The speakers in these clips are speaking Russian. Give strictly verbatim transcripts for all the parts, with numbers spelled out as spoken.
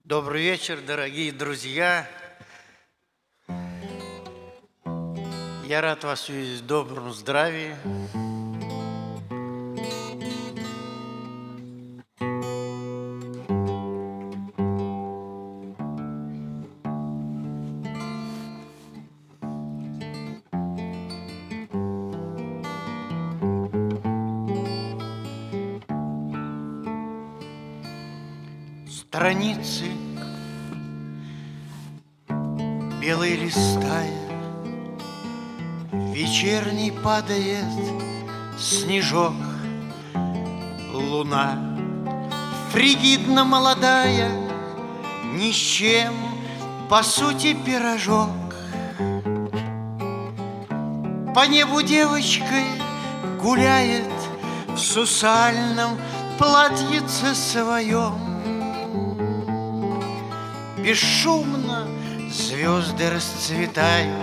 Добрый вечер, дорогие друзья. Я рад вас видеть в добром здравии. Страницы белые листая, вечерний падает снежок. Луна фригидно молодая, ни с чем, по сути, пирожок. По небу девочкой гуляет в сусальном платьице своем. Бесшумно звезды расцветают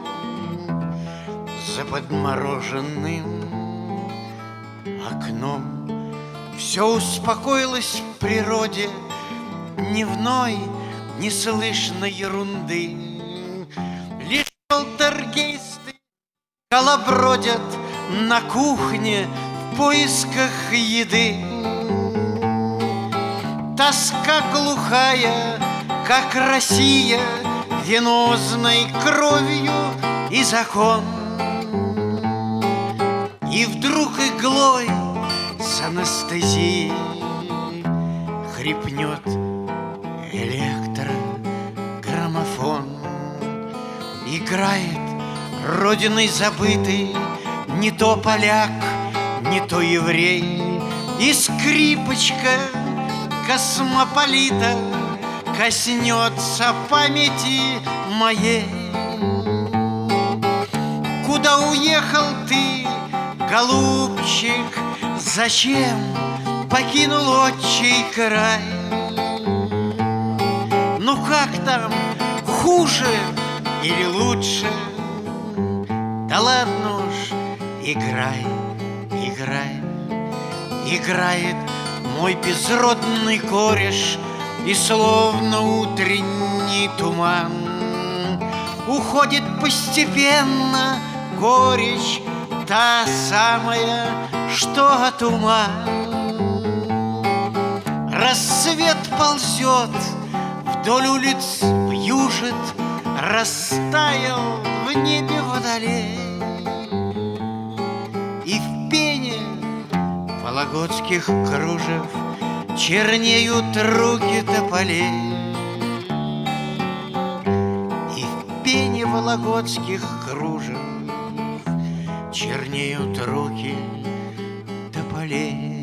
за подмороженным окном. Все успокоилось в природе, дневной не слышно ерунды. Лишь полтергейсты колобродят на кухне в поисках еды. Тоска глухая, как Россия, венозной кровью и закон. И вдруг иглой с анестезией хрипнет электрограммофон. Играет родиной забытый не то поляк, не то еврей. И скрипочка космополита коснется памяти моей. Куда уехал ты, голубчик? Зачем покинул отчий край? Ну как там, хуже или лучше? Да ладно уж, играй, играй. Играет мой безродный кореш, и словно утренний туман уходит постепенно горечь, та самая, что от ума. Рассвет ползет вдоль улиц, вьюжит, растаял в небе водолей. И в пене вологодских кружев чернеют руки тополей. И в пене вологодских кружев чернеют руки тополей.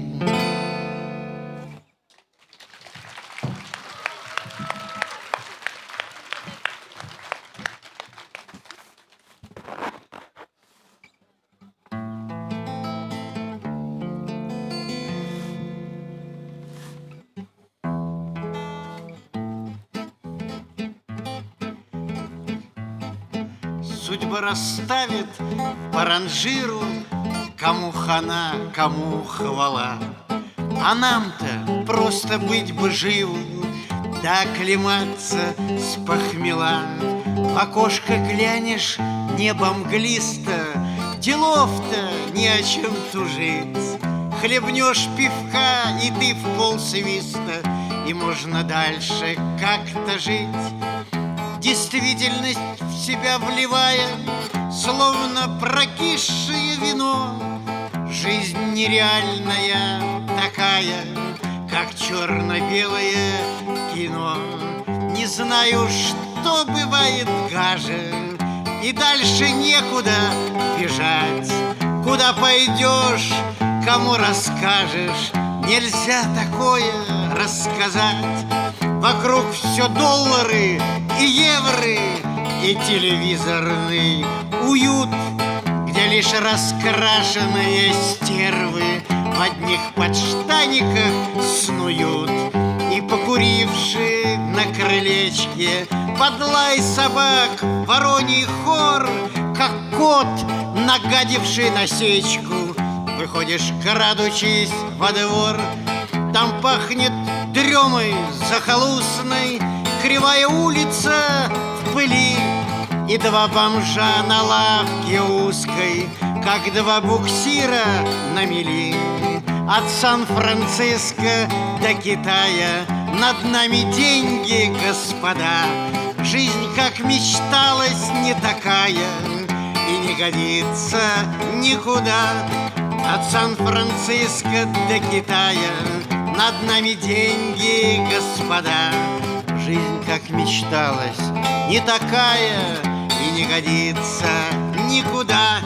Судьба расставит по ранжиру, кому хана, кому хвала. А нам-то просто быть бы живым, да оклематься с похмела. В окошко глянешь, небо мглисто, делов-то не о чем тужить. Хлебнешь пивка, и ты в полсвиста, и можно дальше как-то жить. Действительность в себя вливая, словно прокисшее вино. Жизнь нереальная такая, как черно-белое кино. Не знаю, что бывает гаже, и дальше некуда бежать. Куда пойдешь, кому расскажешь, нельзя такое рассказать. Вокруг все доллары и евро, и телевизорный уют, где лишь раскрашенные стервы в одних подштаниках снуют. И покурившие на крылечке под лай собак вороний хор, как кот, нагадивший на сечку. Выходишь, крадучись во двор, там пахнет дремой захолустной, кривая улица в пыли, и два бомжа на лавке узкой, как два буксира на мели. От Сан-Франциско до Китая над нами деньги, господа. Жизнь, как мечталась, не такая и не годится никуда. От Сан-Франциско до Китая над нами деньги, господа. Жизнь, как мечталась, не такая и не годится никуда.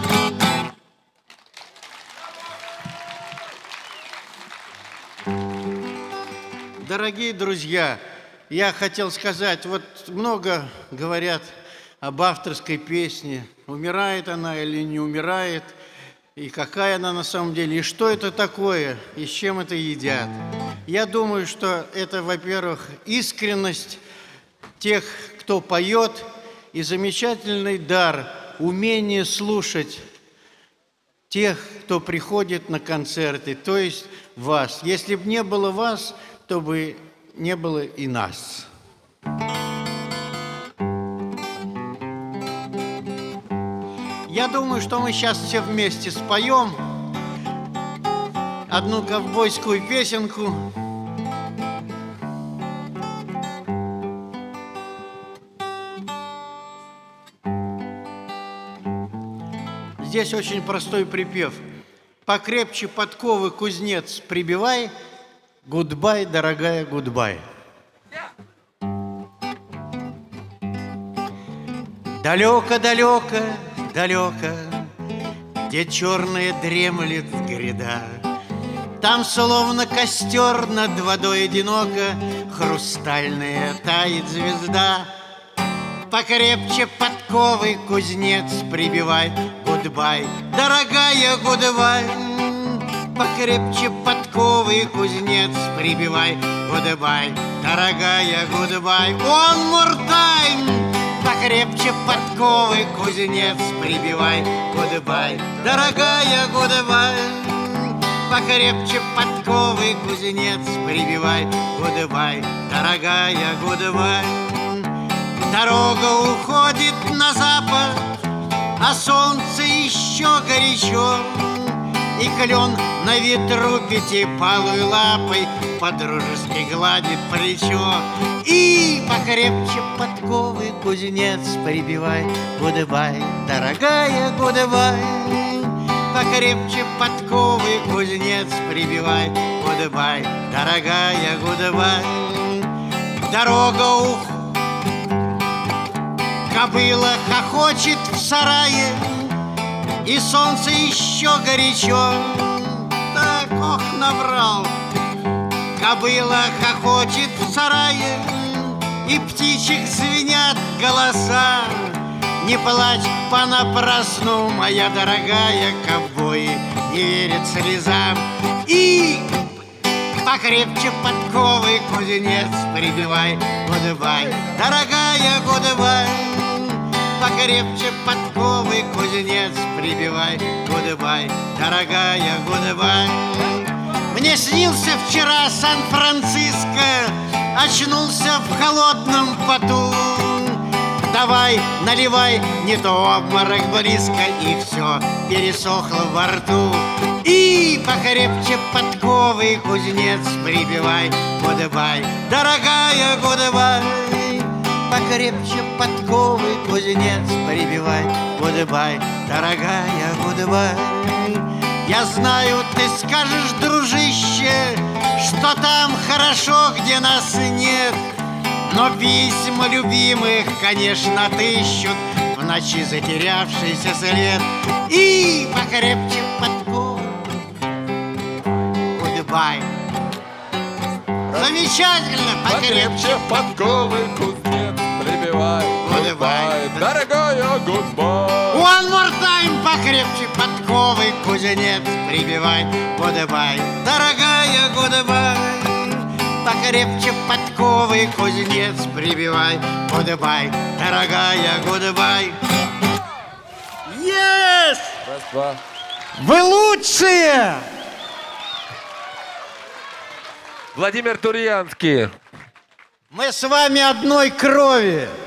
Дорогие друзья, я хотел сказать, вот много говорят об авторской песне, умирает она или не умирает, и какая она на самом деле, и что это такое, и с чем это едят. Я думаю, что это, во-первых, искренность тех, кто поет, и замечательный дар, умение слушать тех, кто приходит на концерты, то есть вас. Если бы не было вас, то бы не было и нас. Я думаю, что мы сейчас все вместе споем одну ковбойскую песенку. Здесь очень простой припев. Покрепче подковы, кузнец, прибивай. Гудбай, дорогая, гудбай. Далеко-далеко, далеко, где черная дремлет гряда, там, словно костер над водой одиноко, хрустальная тает звезда. Покрепче подковы, кузнец, прибивай. Гудбай, дорогая, гудбай. Покрепче подковы, кузнец, прибивай. Гудбай, дорогая, гудбай. One more time. Покрепче подковы, кузнец, прибивай. Гудбай, дорогая, гудбай. Покрепче подковы, кузнец, прибивай. Гудбай, дорогая, гудбай. Дорога уходит на запад, а солнце еще горячо, и клен на ветру пятипалой лапой подружески гладит плечо. И покрепче подковы, кузнец, прибивай. Гудбай, дорогая, гудбай. Покрепче подковы, кузнец, прибивай. Гудбай, дорогая, гудбай. Дорога уходит, кобыла хохочет в сарае, и солнце еще горячо. Так, ох, наврал. Кобыла хохочет в сарае, и птичек звенят голоса. Не плачь понапрасну, моя дорогая, ковбои не верят слезам. И покрепче подковы, кузнец, прибивай. Гудбай, дорогая, гудбай. Покрепче подковы, кузнец, прибивай. Гудбай, дорогая, гудбай. Мне снился вчера Сан-Франциско, очнулся в холодном поту. Давай, наливай, не то обморок близко, и все пересохло во рту. И покрепче подковы, кузнец, прибивай. Гудбай, дорогая, гудбай. Покрепче подковы, кузнец, прибивай. Гудбай, дорогая, гудбай. Я знаю, ты скажешь, дружище, что там хорошо, где нас нет. Но письма любимых, конечно, отыщут в ночи затерявшийся след. И покрепче подковы. Гудбай. Замечательно, покрепче подковы, кузнец, прибивай. Гудбай, дорогая, гудбай. One more time. Покрепче подковы, кузнец, прибивай. Гудбай, дорогая, гудбай. Покрепче подковы, кузнец, прибивай. Гудбай, дорогая, гудбай. Yes! Раз, два. Вы лучшие! Владимир Турьянский. Мы с вами одной крови.